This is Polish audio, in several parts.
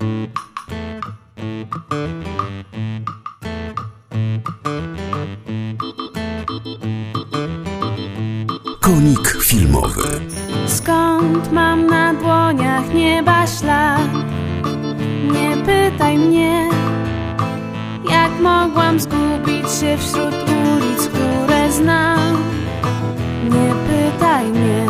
Konik filmowy. Skąd mam na dłoniach nieba ślad? Nie pytaj mnie, jak mogłam zgubić się wśród ulic, które znam. Nie pytaj mnie,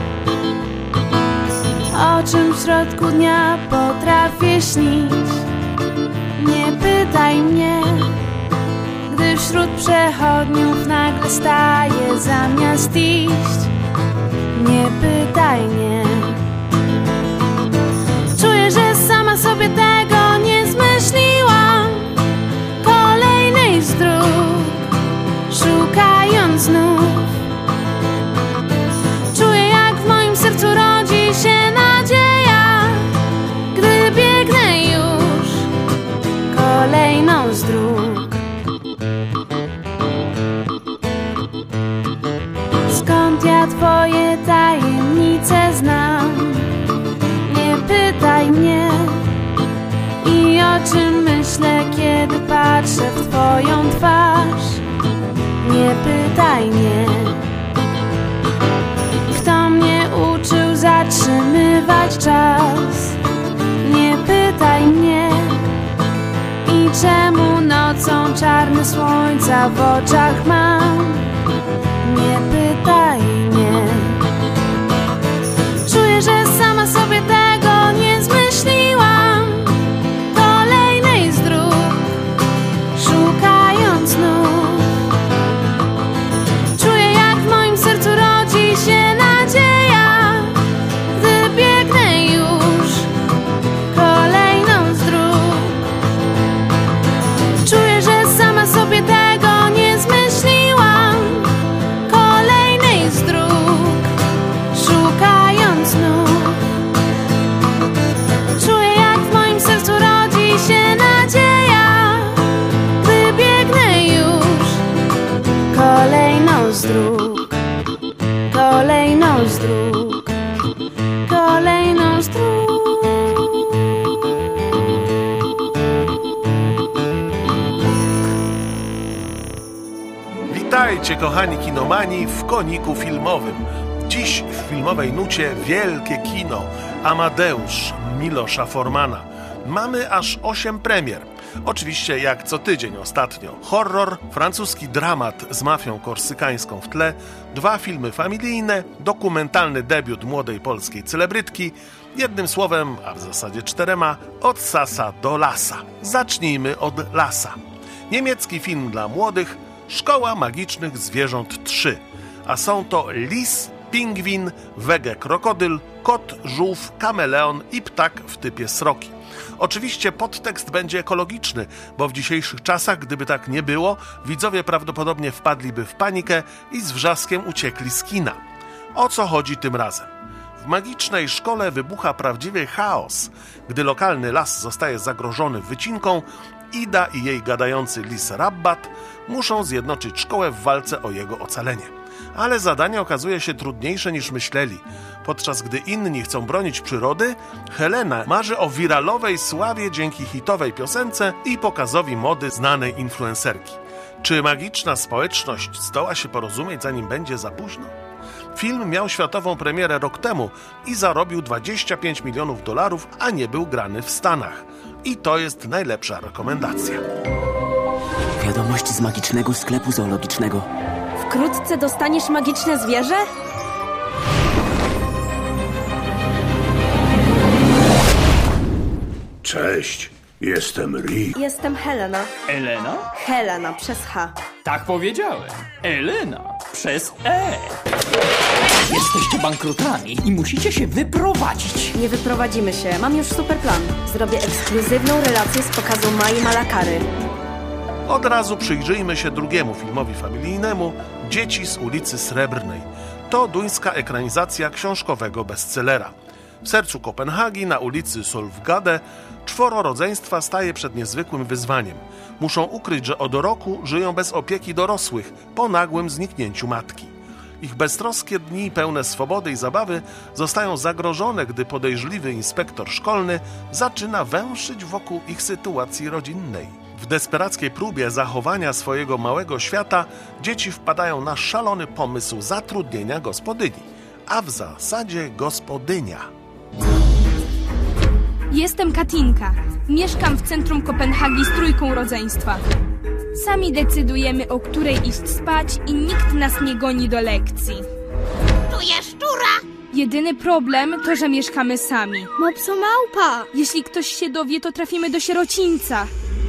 o czym w środku dnia potrafię śnić. Nie pytaj mnie, gdy wśród przechodniów nagle staję zamiast iść. Nie pytaj mnie. Czuję, że sama sobie tego nie zmyśliłam. Kolejnej z dróg, szukając znów. Czuję, jak w moim sercu rodzi się nadzieja, gdy biegnę już kolejną z dróg. Skąd ja twoje tajemnice znam? Nie pytaj mnie. I o czym myślę, kiedy patrzę w twoją twarz? Nie pytaj mnie. Kto mnie uczył zatrzymywać czas? Nie pytaj mnie. I czemu nocą czarne słońca w oczach mam? Nie pytaj mnie. Czuję, że sama sobie tego nie zmyśliłam. Kolejnej z dróg, szukając znów. Czuję, jak w moim sercu rodzi się nadzieja, gdy biegnę już kolejną z dróg. Czuję, że sama sobie tego nie zmyśliłam. Kolejnej z dróg, szukając znów. Czuję, jak w moim sercu rodzi się nadzieja, gdy biegnę już kolejną z dróg. Kolejną z dróg, kolejną z dróg. Witajcie, kochani kinomani, w Koniku Filmowym. Dziś w filmowej nucie wielkie kino Amadeusz Milosza Formana. Mamy aż 8 premier. Oczywiście jak co tydzień ostatnio. Horror, francuski dramat z mafią korsykańską w tle, 2 filmy familijne, dokumentalny debiut młodej polskiej celebrytki. Jednym słowem, a w zasadzie 4, od sasa do lasa. Zacznijmy od lasa. Niemiecki film dla młodych, Szkoła magicznych zwierząt 3, a są to lis, pingwin, wege krokodyl, kot, żółw, kameleon i ptak w typie sroki. Oczywiście podtekst będzie ekologiczny, bo w dzisiejszych czasach, gdyby tak nie było, widzowie prawdopodobnie wpadliby w panikę i z wrzaskiem uciekli z kina. O co chodzi tym razem? W magicznej szkole wybucha prawdziwy chaos, gdy lokalny las zostaje zagrożony wycinką. Ida i jej gadający lis Rabbat muszą zjednoczyć szkołę w walce o jego ocalenie. Ale zadanie okazuje się trudniejsze niż myśleli. Podczas gdy inni chcą bronić przyrody, Helena marzy o wiralowej sławie dzięki hitowej piosence i pokazowi mody znanej influencerki. Czy magiczna społeczność zdoła się porozumieć, zanim będzie za późno? Film miał światową premierę rok temu i zarobił $25 milionów, a nie był grany w Stanach. I to jest najlepsza rekomendacja. Wiadomość z magicznego sklepu zoologicznego. Wkrótce dostaniesz magiczne zwierzę? Cześć, jestem Rick. Jestem Helena. Elena? Helena przez H. Tak powiedziałem. Elena przez E. Jesteście bankrutami i musicie się wyprowadzić. Nie wyprowadzimy się. Mam już super plan. Zrobię ekskluzywną relację z pokazu Mai Malakary. Od razu przyjrzyjmy się drugiemu filmowi familijnemu Dzieci z ulicy Srebrnej. To duńska ekranizacja książkowego bestsellera. W sercu Kopenhagi, na ulicy Solvgade, 4 rodzeństwa staje przed niezwykłym wyzwaniem. Muszą ukryć, że od roku żyją bez opieki dorosłych po nagłym zniknięciu matki. Ich beztroskie dni pełne swobody i zabawy zostają zagrożone, gdy podejrzliwy inspektor szkolny zaczyna węszyć wokół ich sytuacji rodzinnej. W desperackiej próbie zachowania swojego małego świata dzieci wpadają na szalony pomysł zatrudnienia gospodyni, a w zasadzie gospodynia. Jestem Katinka. Mieszkam w centrum Kopenhagi z trójką rodzeństwa. Sami decydujemy, o której iść spać i nikt nas nie goni do lekcji. Czuję szczura! Jedyny problem to, że mieszkamy sami. Mopso małpa! Jeśli ktoś się dowie, to trafimy do sierocińca.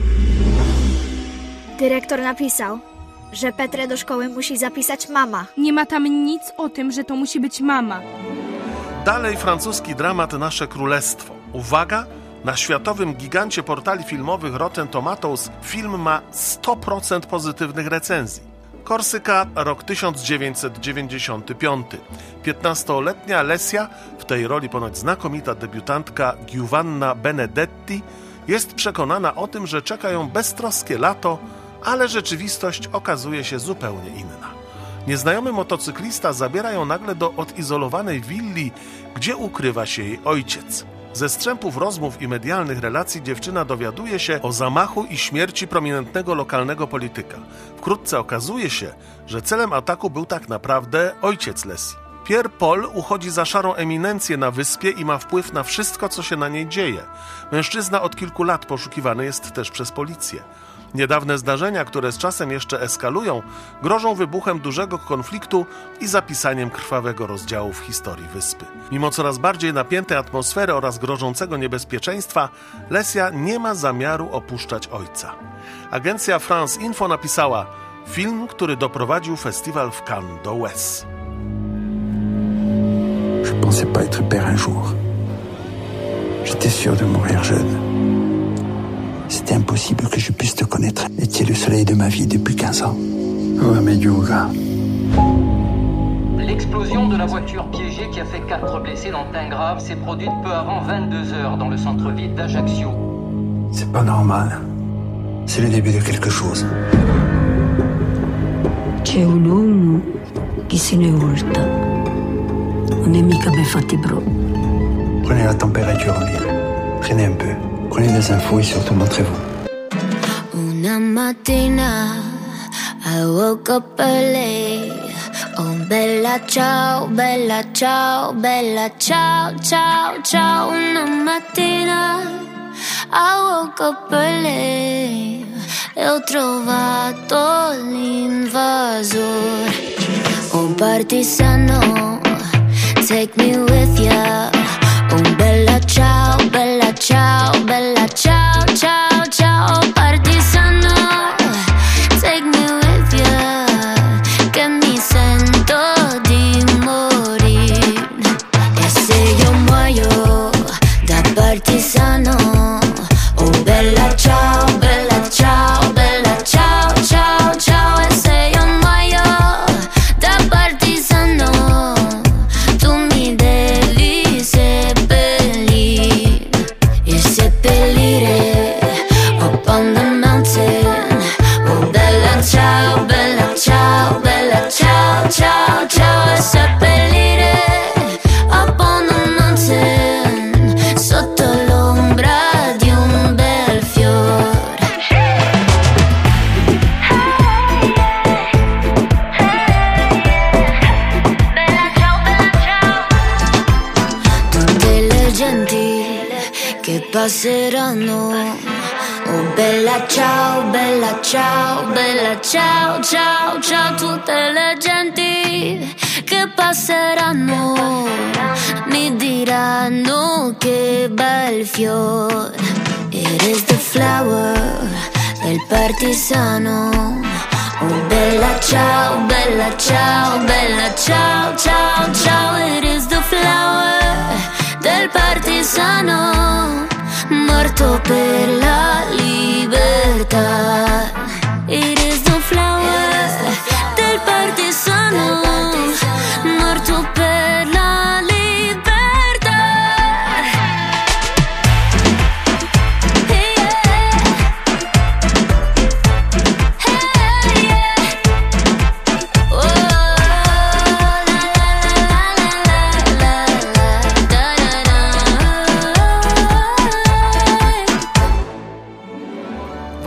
Dyrektor napisał, że Petrę do szkoły musi zapisać mama. Nie ma tam nic o tym, że to musi być mama. Dalej francuski dramat Nasze Królestwo. Uwaga! Na światowym gigancie portali filmowych Rotten Tomatoes film ma 100% pozytywnych recenzji. Korsyka, rok 1995. 15-letnia Lesia, w tej roli ponoć znakomita debiutantka Giovanna Benedetti, jest przekonana o tym, że czeka ją beztroskie lato, ale rzeczywistość okazuje się zupełnie inna. Nieznajomy motocyklista zabiera ją nagle do odizolowanej willi, gdzie ukrywa się jej ojciec. Ze strzępów rozmów i medialnych relacji dziewczyna dowiaduje się o zamachu i śmierci prominentnego lokalnego polityka. Wkrótce okazuje się, że celem ataku był tak naprawdę ojciec Lesji. Pierre Paul uchodzi za szarą eminencję na wyspie i ma wpływ na wszystko, co się na niej dzieje. Mężczyzna od kilku lat poszukiwany jest też przez policję. Niedawne zdarzenia, które z czasem jeszcze eskalują, grożą wybuchem dużego konfliktu i zapisaniem krwawego rozdziału w historii wyspy. Mimo coraz bardziej napiętej atmosfery oraz grożącego niebezpieczeństwa, Lesia nie ma zamiaru opuszczać ojca. Agencja France Info napisała: film, który doprowadził festiwal w Cannes do łez. Je pensais pas être père un jour. J'étais sûr de mourir jeune. C'était impossible que je puisse te connaître. Et tu es le soleil de ma vie depuis 15 ans. Oh, Ameyuga. L'explosion de la voiture piégée qui a fait 4 blessés dont un grave s'est produite peu avant 22 heures dans le centre-ville d'Ajaccio. C'est pas normal. C'est le début de quelque chose. C'è un uomo che se ne volta. Non è mica ben fatti bro. Prenez la température en ville. Prenez un peu. Prenez des infos et surtout montrez-vous. Una mattina I woke up early. Oh bella ciao, bella ciao, bella ciao, ciao, ciao. Una mattina I woke up early e ho trovato l'invasore. Un partigiano, take me with ya. Oh bella ciao, bella ciao, bella ciao, ciao, ciao. Partigiano, take me with ya, che mi sento di morire. E se io muoio da partigiano, oh bella ciao, bella ciao, bella ciao, ciao, ciao. E se io muoio da partigiano, tu mi devi seppellire. E seppellire up on the mountain. Oh bella ciao, bella ciao, bella ciao, ciao, ciao. E seppellire up on the mountain, sotto l'ombra di un bel fiore. Bella ciao, bella ciao. Tutte le genti che passeranno. Oh bella ciao, bella ciao, bella ciao, ciao, ciao. Tutte le genti che passeranno mi diranno che bel fiore. It is the flower del partigiano. Oh bella ciao, bella ciao, bella ciao, ciao, ciao. It is the flower del partigiano, morto per la libertà. It is the flower del partigiano, morto per la libertà. Hey, yeah. Hey, yeah. Oh.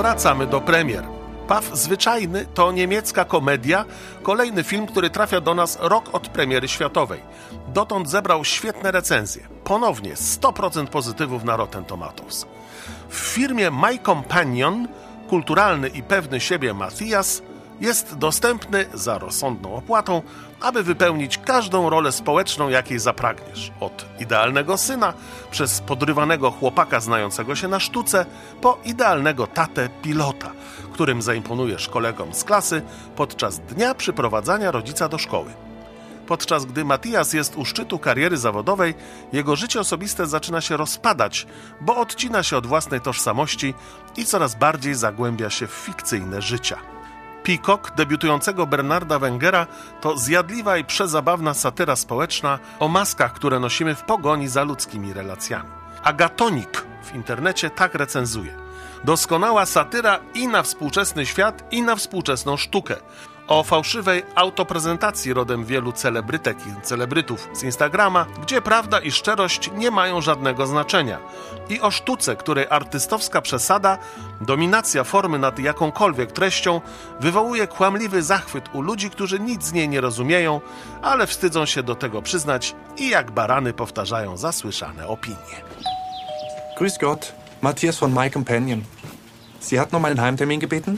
wracamy do premier. Paw zwyczajny to niemiecka komedia, kolejny film, który trafia do nas rok od premiery światowej. Dotąd zebrał świetne recenzje. Ponownie 100% pozytywów na Rotten Tomatoes. W firmie My Companion kulturalny i pewny siebie Matthias jest dostępny za rozsądną opłatą, aby wypełnić każdą rolę społeczną, jakiej zapragniesz. Od idealnego syna, przez podrywanego chłopaka znającego się na sztuce, po idealnego tatę pilota, którym zaimponujesz kolegom z klasy podczas dnia przyprowadzania rodzica do szkoły. Podczas gdy Matthias jest u szczytu kariery zawodowej, jego życie osobiste zaczyna się rozpadać, bo odcina się od własnej tożsamości i coraz bardziej zagłębia się w fikcyjne życia. Peacock debiutującego Bernarda Wengera to zjadliwa i przezabawna satyra społeczna o maskach, które nosimy w pogoni za ludzkimi relacjami. Agatonik w internecie tak recenzuje. Doskonała satyra i na współczesny świat, i na współczesną sztukę. O fałszywej autoprezentacji rodem wielu celebrytek i celebrytów z Instagrama, gdzie prawda i szczerość nie mają żadnego znaczenia. I o sztuce, której artystowska przesada, dominacja formy nad jakąkolwiek treścią wywołuje kłamliwy zachwyt u ludzi, którzy nic z niej nie rozumieją, ale wstydzą się do tego przyznać i jak barany powtarzają zasłyszane opinie. Grüß Gott, Matthias von My Companion. Sie hat noch mal einen Heimtermin gebeten?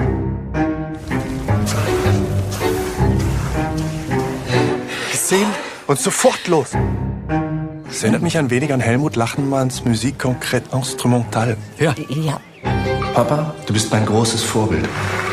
Gesehen und sofort los. Es erinnert mich ein wenig an Helmut Lachenmanns Musik concrète instrumentale. Ja. Papa, du bist mein großes Vorbild.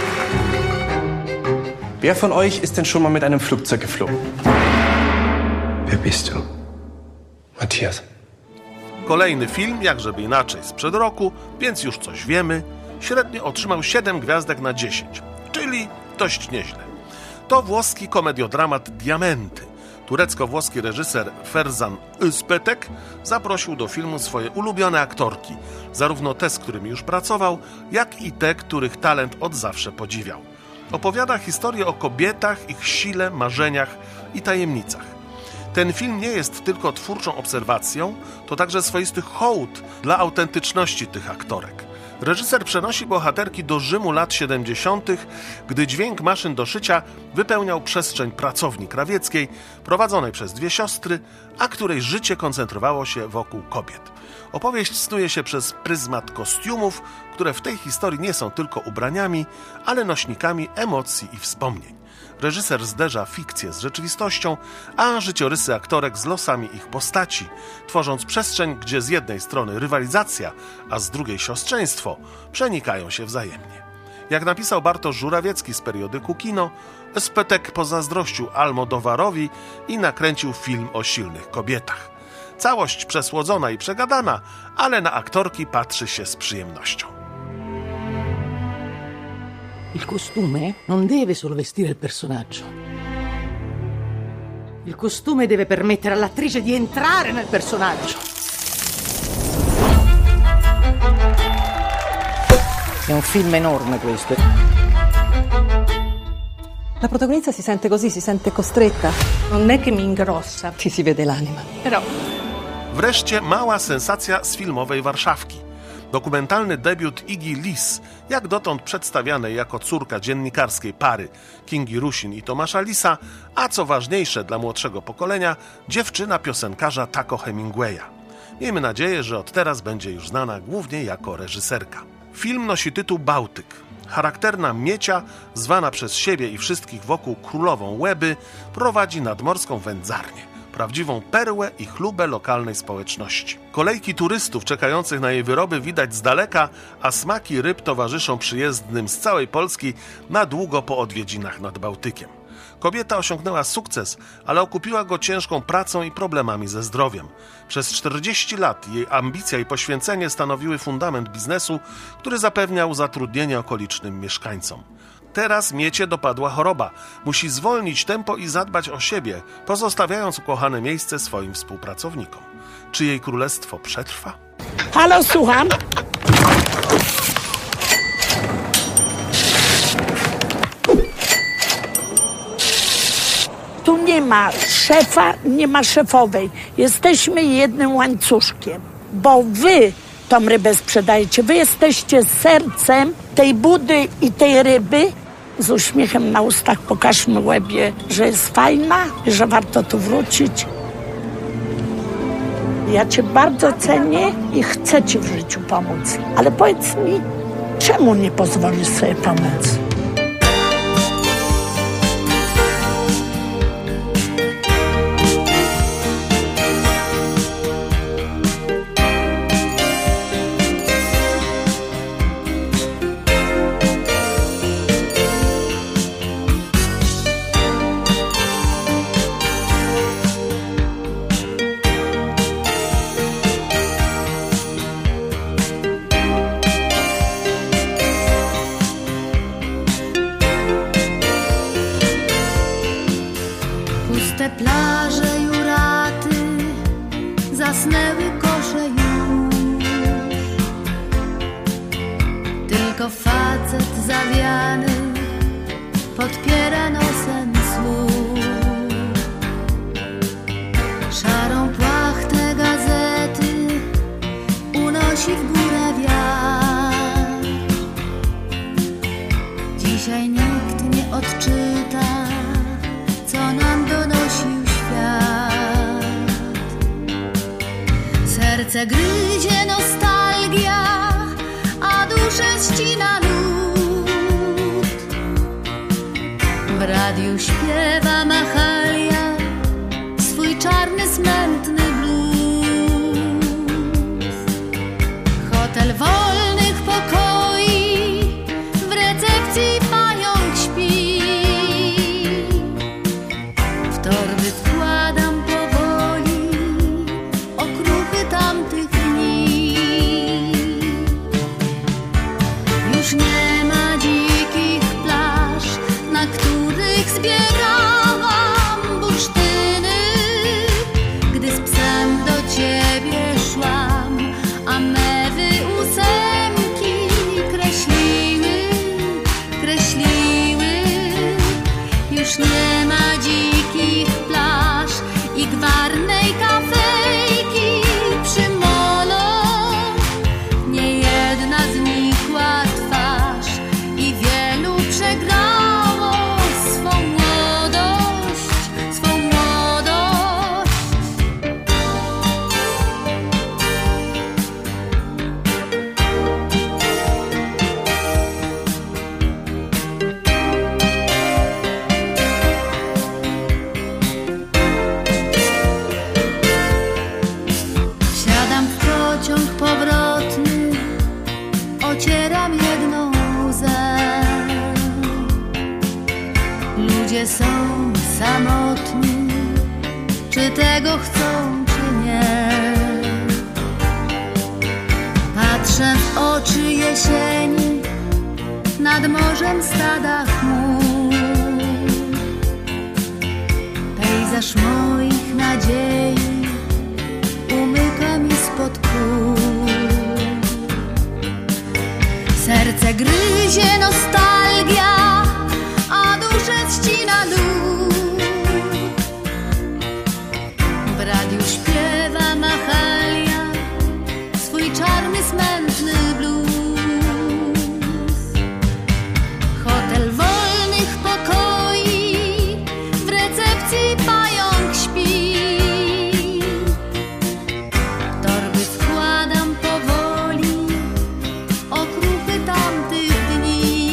Wer von euch ist denn schon mal mit einem Flugzeug geflogen? Wer bist du? Matthias. Kolejny film, jakżeby inaczej, sprzed roku, więc już coś wiemy, średnio otrzymał 7 gwiazdek na 10, czyli dość nieźle. To włoski komediodramat Diamenty. Turecko-włoski reżyser Ferzan Özpetek zaprosił do filmu swoje ulubione aktorki, zarówno te, z którymi już pracował, jak i te, których talent od zawsze podziwiał. Opowiada historię o kobietach, ich sile, marzeniach i tajemnicach. Ten film nie jest tylko twórczą obserwacją, to także swoisty hołd dla autentyczności tych aktorek. Reżyser przenosi bohaterki do Rzymu lat 70., gdy dźwięk maszyn do szycia wypełniał przestrzeń pracowni krawieckiej, prowadzonej przez 2 siostry, a której życie koncentrowało się wokół kobiet. Opowieść snuje się przez pryzmat kostiumów, które w tej historii nie są tylko ubraniami, ale nośnikami emocji i wspomnień. Reżyser zderza fikcję z rzeczywistością, a życiorysy aktorek z losami ich postaci, tworząc przestrzeń, gdzie z jednej strony rywalizacja, a z drugiej siostrzeństwo przenikają się wzajemnie. Jak napisał Bartosz Żurawiecki z periodyku Kino, Özpetek pozazdrościł Almodovarowi i nakręcił film o silnych kobietach. Całość przesłodzona i przegadana, ale na aktorki patrzy się z przyjemnością. Il costume non deve solo vestire il personaggio. Il costume deve permettere all'attrice di entrare nel personaggio. È un film enorme questo. La protagonista si sente così, si sente costretta. Non è che mi ingrossa. Ci si vede l'anima. Però Wreszcie mała sensacja z filmowej Warszawki. Dokumentalny debiut Iggy Lis, jak dotąd przedstawianej jako córka dziennikarskiej pary Kingi Rusin i Tomasza Lisa, a co ważniejsze dla młodszego pokolenia, dziewczyna piosenkarza Taco Hemingwaya. Miejmy nadzieję, że od teraz będzie już znana głównie jako reżyserka. Film nosi tytuł Bałtyk. Charakterna Miecia, zwana przez siebie i wszystkich wokół królową Łeby, prowadzi nadmorską wędzarnię. Prawdziwą perłę i chlubę lokalnej społeczności. Kolejki turystów czekających na jej wyroby widać z daleka, a smaki ryb towarzyszą przyjezdnym z całej Polski na długo po odwiedzinach nad Bałtykiem. Kobieta osiągnęła sukces, ale okupiła go ciężką pracą i problemami ze zdrowiem. Przez 40 lat jej ambicja i poświęcenie stanowiły fundament biznesu, który zapewniał zatrudnienie okolicznym mieszkańcom. Teraz Miecie dopadła choroba. Musi zwolnić tempo i zadbać o siebie, pozostawiając ukochane miejsce swoim współpracownikom. Czy jej królestwo przetrwa? Halo, słucham. Tu nie ma szefa, nie ma szefowej. Jesteśmy jednym łańcuszkiem, bo wy tą rybę sprzedajecie. Wy jesteście sercem tej budy i tej ryby. Z uśmiechem na ustach pokażmy Łebie, że jest fajna i że warto tu wrócić. Ja cię bardzo cenię i chcę ci w życiu pomóc. Ale powiedz mi, czemu nie pozwolisz sobie pomóc? Puste plaże, juraty, zasnęły kosze już. Tylko facet zawiany podpiera nosem słuch. Szarą płachtę gazety unosi w górę wiatr. Dzisiaj nikt nie odczyta, co nam donosił świat. Serce gryzie nostalgia, a duszę ścina lód. W radiu śpiewa Mahalia swój czarny, smętny blues. Hotel wolnych pokoi, w recepcji pająk śpi. W torby wkładam powoli okruchy tamtych dni. Już nie ma dzikich plaż, na których zbierałam bursztyny. Gdy z psem do ciebie szłam, a mewy ósemki kreśliły. Już nie ma dzikich plaż i gwarnej kafejki przy molo. Niejedna znikła twarz i wielu przegrało swą młodość, swą młodość. Siadam w pociąg powrotny, ocieram jedną łzę. Ludzie są samotni, czy tego chcą, czy nie. Patrzę w oczy jesieni, nad morzem stada chmur. Pejzaż moich nadziei umyka mi spod kół. Serce gryzie nostalgia, a duszę ścina lód. W radiu śpiewa Mahalia swój czarny, smętny blues. Hotel wolnych pokoi, w recepcji pająk śpi. Torby wkładam powoli okruchy tamtych dni.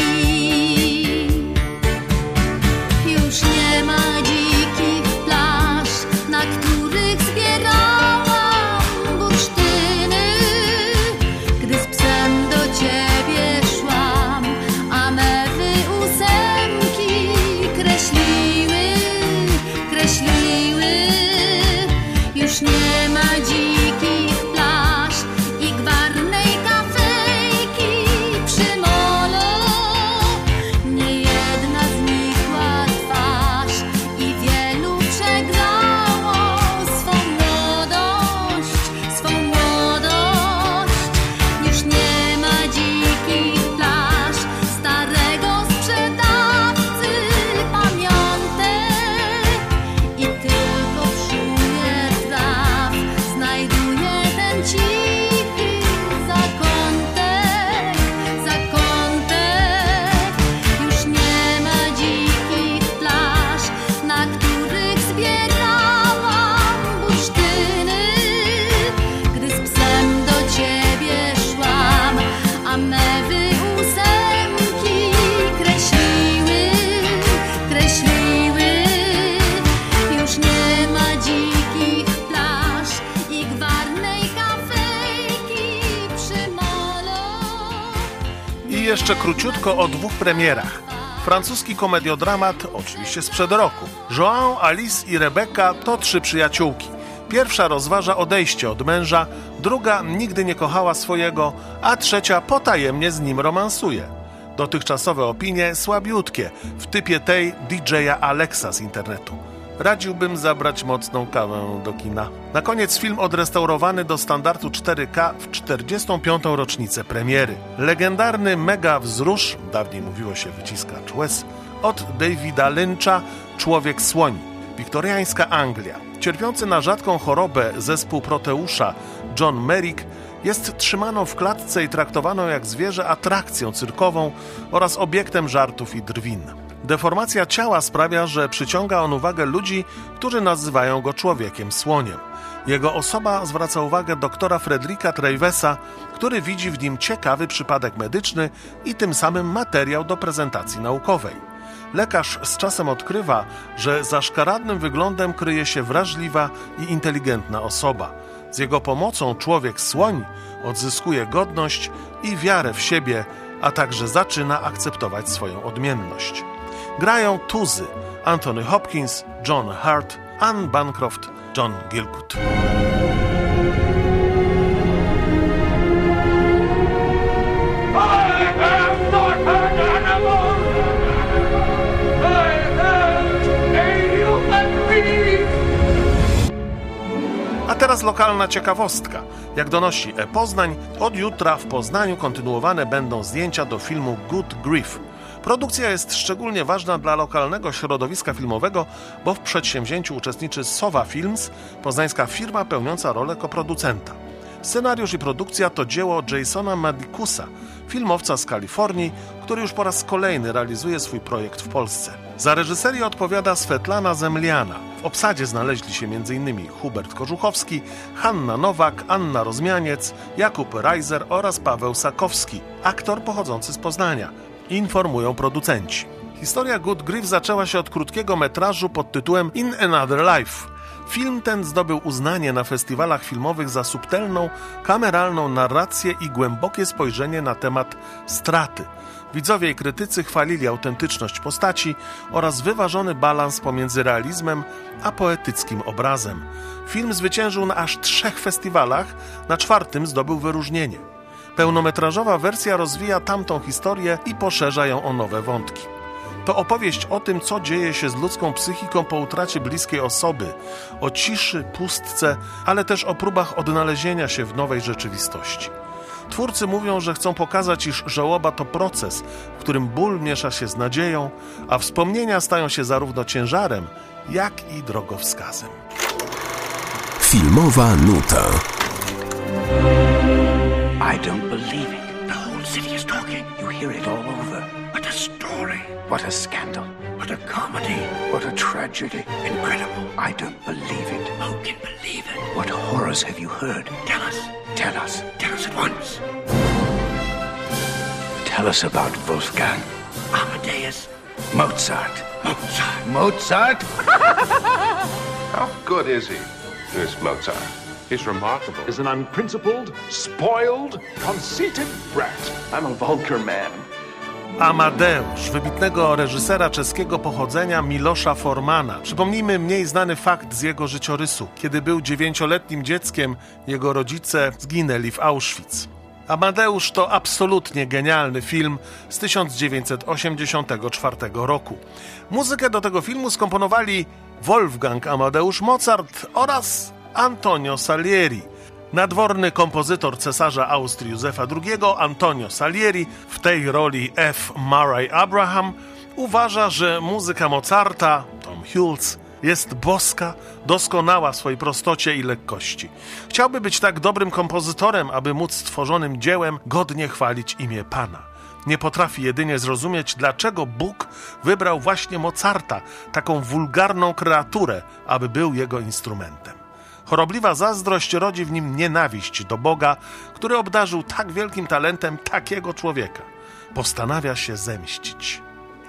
Już nie ma dzikich plaż, na których zbierałam bursztyny. Gdy z psem I jeszcze króciutko o 2 premierach. Francuski komediodramat, oczywiście sprzed roku. Joan, Alice i Rebecca to 3 przyjaciółki. Pierwsza rozważa odejście od męża, druga nigdy nie kochała swojego, a trzecia potajemnie z nim romansuje. Dotychczasowe opinie słabiutkie, w typie tej DJ-a Alexa z internetu. Radziłbym zabrać mocną kawę do kina. Na koniec film odrestaurowany do standardu 4K w 45. rocznicę premiery. Legendarny mega wzrusz, dawniej mówiło się wyciskacz łez, od Davida Lyncha, Człowiek słoń. Wiktoriańska Anglia. Cierpiący na rzadką chorobę zespół Proteusza John Merrick jest trzymaną w klatce i traktowaną jak zwierzę atrakcją cyrkową oraz obiektem żartów i drwin. Deformacja ciała sprawia, że przyciąga on uwagę ludzi, którzy nazywają go człowiekiem słoniem. Jego osoba zwraca uwagę doktora Fredrika Trevesa, który widzi w nim ciekawy przypadek medyczny i tym samym materiał do prezentacji naukowej. Lekarz z czasem odkrywa, że za szkaradnym wyglądem kryje się wrażliwa i inteligentna osoba. Z jego pomocą człowiek-słoń odzyskuje godność i wiarę w siebie, a także zaczyna akceptować swoją odmienność. Grają tuzy Anthony Hopkins, John Hurt, Anne Bancroft, John Gielgud. A teraz lokalna ciekawostka. Jak donosi e-Poznań, od jutra w Poznaniu kontynuowane będą zdjęcia do filmu Good Grief. Produkcja jest szczególnie ważna dla lokalnego środowiska filmowego, bo w przedsięwzięciu uczestniczy Sowa Films, poznańska firma pełniąca rolę koproducenta. Scenariusz i produkcja to dzieło Jasona Madikusa, filmowca z Kalifornii, który już po raz kolejny realizuje swój projekt w Polsce. Za reżyserię odpowiada Svetlana Zemliana. W obsadzie znaleźli się m.in. Hubert Korzuchowski, Hanna Nowak, Anna Rozmianiec, Jakub Reiser oraz Paweł Sakowski, aktor pochodzący z Poznania. Informują producenci. Historia Good Grief zaczęła się od krótkiego metrażu pod tytułem In Another Life. Film ten zdobył uznanie na festiwalach filmowych za subtelną, kameralną narrację i głębokie spojrzenie na temat straty. Widzowie i krytycy chwalili autentyczność postaci oraz wyważony balans pomiędzy realizmem a poetyckim obrazem. Film zwyciężył na aż 3 festiwalach, na 4. zdobył wyróżnienie. Pełnometrażowa wersja rozwija tamtą historię i poszerza ją o nowe wątki. To opowieść o tym, co dzieje się z ludzką psychiką po utracie bliskiej osoby, o ciszy, pustce, ale też o próbach odnalezienia się w nowej rzeczywistości. Twórcy mówią, że chcą pokazać, iż żałoba to proces, w którym ból miesza się z nadzieją, a wspomnienia stają się zarówno ciężarem, jak i drogowskazem. Filmowa nuta. I don't believe it. The whole city is talking. You hear it all over. What a story. What a scandal. What a comedy. What a tragedy. Incredible. I don't believe it. Who can believe it? What horrors have you heard? Tell us. Tell us. Tell us at once. Tell us about Wolfgang. Amadeus. Mozart. Mozart. Mozart? How good is he, this Mozart? He's remarkable. Is an unprincipled, spoiled, conceited brat. I'm a vulgar man. Amadeusz, wybitnego reżysera czeskiego pochodzenia Milosza Formana. Przypomnijmy mniej znany fakt z jego życiorysu. Kiedy był 9-letnim dzieckiem, jego rodzice zginęli w Auschwitz. Amadeusz to absolutnie genialny film z 1984 roku. Muzykę do tego filmu skomponowali Wolfgang Amadeusz Mozart oraz Antonio Salieri. Nadworny kompozytor cesarza Austrii Józefa II, Antonio Salieri, w tej roli F. Murray Abraham, uważa, że muzyka Mozarta, Tom Hulce, jest boska, doskonała w swojej prostocie i lekkości. Chciałby być tak dobrym kompozytorem, aby móc stworzonym dziełem godnie chwalić imię Pana. Nie potrafi jedynie zrozumieć, dlaczego Bóg wybrał właśnie Mozarta, taką wulgarną kreaturę, aby był jego instrumentem. Chorobliwa zazdrość rodzi w nim nienawiść do Boga, który obdarzył tak wielkim talentem takiego człowieka. Postanawia się zemścić.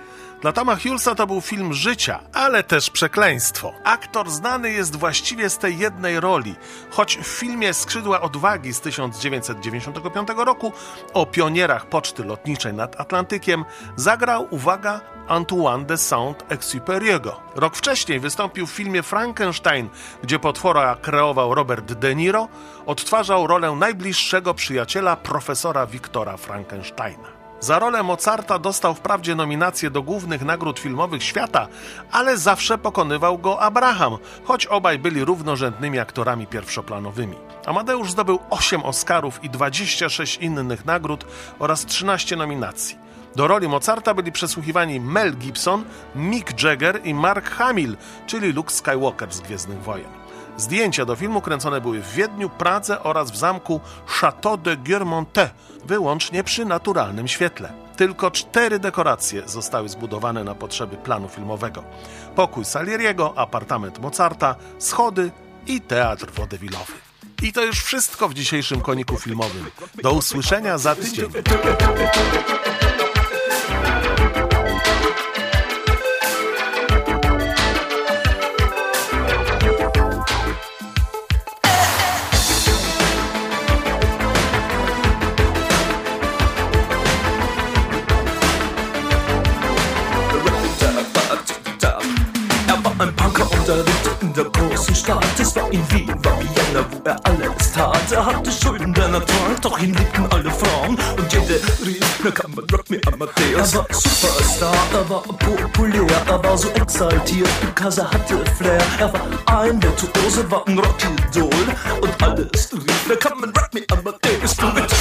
Dla Toma Hughesa to był film życia, ale też przekleństwo. Aktor znany jest właściwie z tej jednej roli, choć w filmie Skrzydła Odwagi z 1995 roku o pionierach poczty lotniczej nad Atlantykiem zagrał, uwaga, Antoine de Saint-Exupéry'ego. Rok wcześniej wystąpił w filmie Frankenstein, gdzie potwora kreował Robert De Niro, odtwarzał rolę najbliższego przyjaciela profesora Wiktora Frankensteina. Za rolę Mozarta dostał wprawdzie nominacje do głównych nagród filmowych świata, ale zawsze pokonywał go Abraham, choć obaj byli równorzędnymi aktorami pierwszoplanowymi. Amadeusz zdobył 8 Oscarów i 26 innych nagród oraz 13 nominacji. Do roli Mozarta byli przesłuchiwani Mel Gibson, Mick Jagger i Mark Hamill, czyli Luke Skywalker z Gwiezdnych Wojen. Zdjęcia do filmu kręcone były w Wiedniu, Pradze oraz w zamku Château de Guermantes, wyłącznie przy naturalnym świetle. Tylko 4 dekoracje zostały zbudowane na potrzeby planu filmowego. Pokój Salieriego, apartament Mozarta, schody i teatr wodewilowy. I to już wszystko w dzisiejszym Koniku Filmowym. Do usłyszenia za tydzień. In der großen Stadt, es war in Wien, war Vienna, wo alles tat. Hatte Schulden, der Natur, doch ihn liebten alle Frauen. Und jede rief, na kann man rock me Amadeus. War Superstar, war populär, war so exaltiert, because hatte Flair. War ein Virtuose, war ein Rockidol. Und alles rief, na kann man rock me Amadeus. Du mit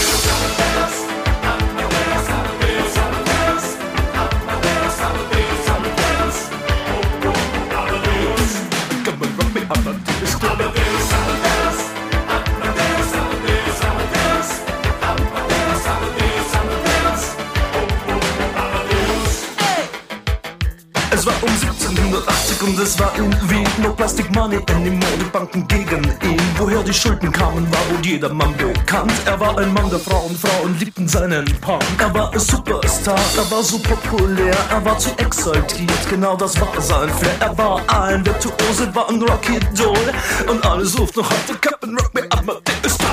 Es war 1780 und es war in Wien no Plastic Money in den Modebanken gegen ihn. Woher die Schulden kamen, war wohl jedermann bekannt. Er war ein Mann der Frauen, Frauen liebten seinen Punk. Er war ein Superstar, er war so populär, er war zu exaltiert, genau das war sein Flair. Er war ein Virtuose, war ein Rockidol und alle suchten noch heute Captain Rock me Amadeus.